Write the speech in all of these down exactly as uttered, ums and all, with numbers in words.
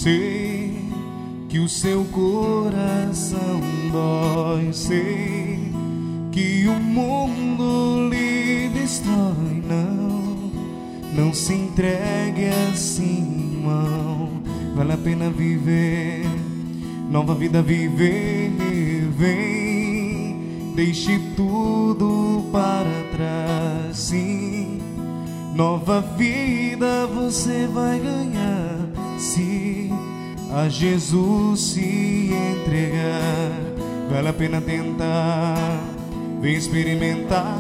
Sei que o seu coração dói, sei que o mundo lhe destrói. Não, não se entregue assim, irmão. Vale a pena viver, nova vida viver. Vem, deixe tudo para trás, sim. Nova vida você vai ganhar se a Jesus se entregar. Vale a pena tentar, vem experimentar.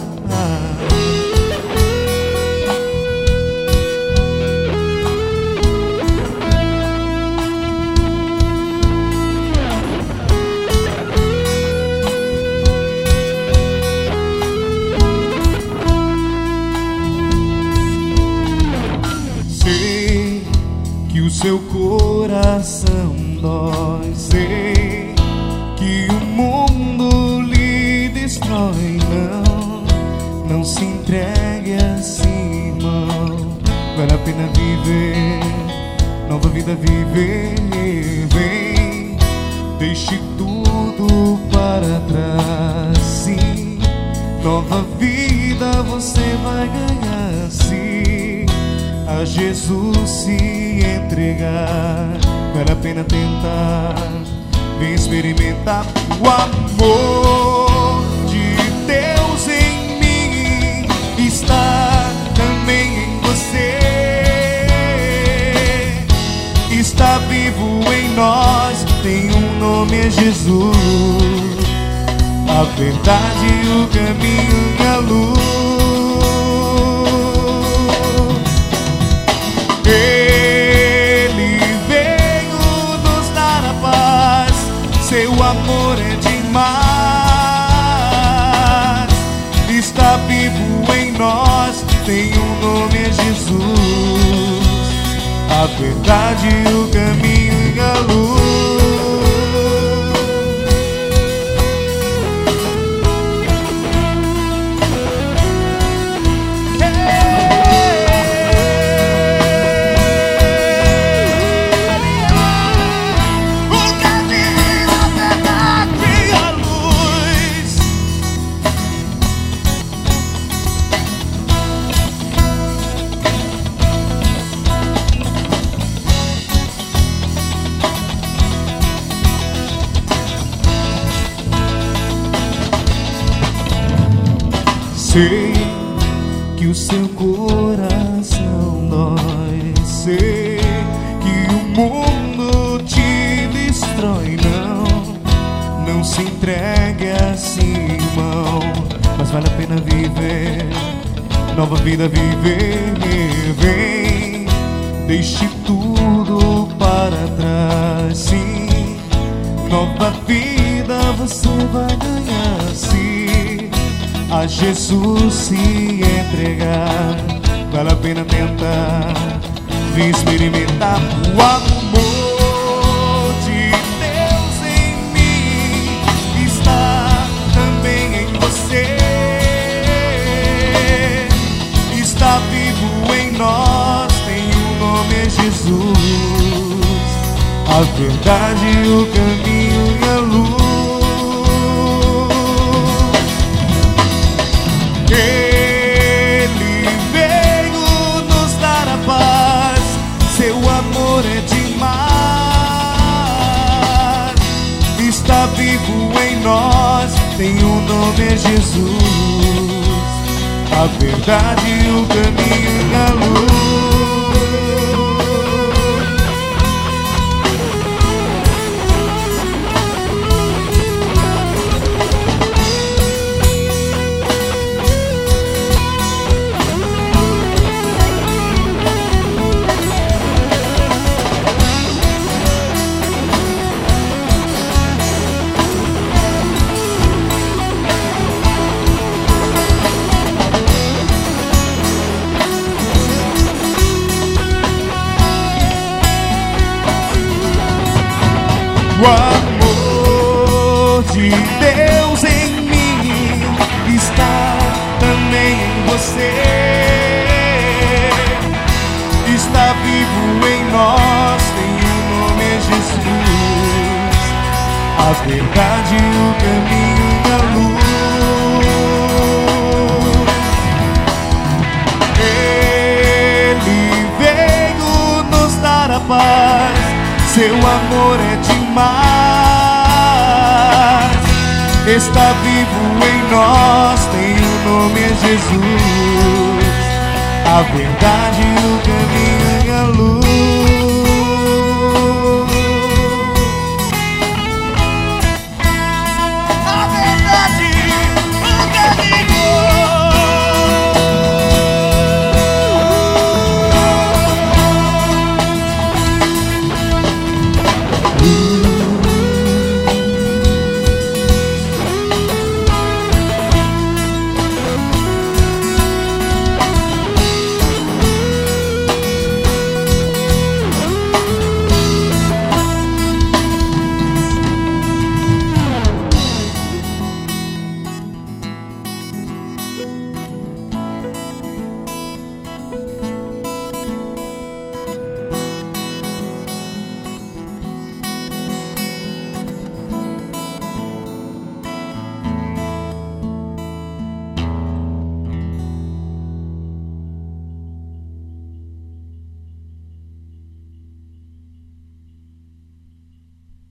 Sei que o seu coração dói, sei que o mundo lhe destrói. Não, não se entregue assim, irmão. Vale a pena viver, nova vida viver. Vem, deixe tudo para trás, sim. Nova vida você vai ganhar se a Jesus se entregar. Vale a pena tentar, vem experimentar. O amor de Deus em mim está também em você. Está vivo em nós, tem um nome, é Jesus. A verdade, o caminho e a luz. Ele veio nos dar a paz, seu amor é demais. Está vivo em nós, tem um nome, é Jesus. A verdade, o caminho e a luz. Sei que o seu coração dói, sei que o mundo te destrói. Não, não se entregue assim, irmão. Mas vale a pena viver, nova vida viver. Vem, deixe tudo para trás, sim. Nova vida você vai ganhar se a Jesus se entregar. Vale a pena tentar, vem experimentar. O amor de Deus em mim está também em você. Está vivo em nós, tem um nome, é Jesus. A verdade, o caminho e a luz. Ele veio nos dar a paz, seu amor é demais. Está vivo em nós, tem um nome, é Jesus. A verdade, o caminho e a luz. O amor de Deus em mim está também em você. Está vivo em nós, tem um nome, verdade, o caminho e a luz. Ele veio nos dar a paz, seu amor é demais. Está vivo em nós, tem o nome é Jesus, a verdade, o caminho e a luz.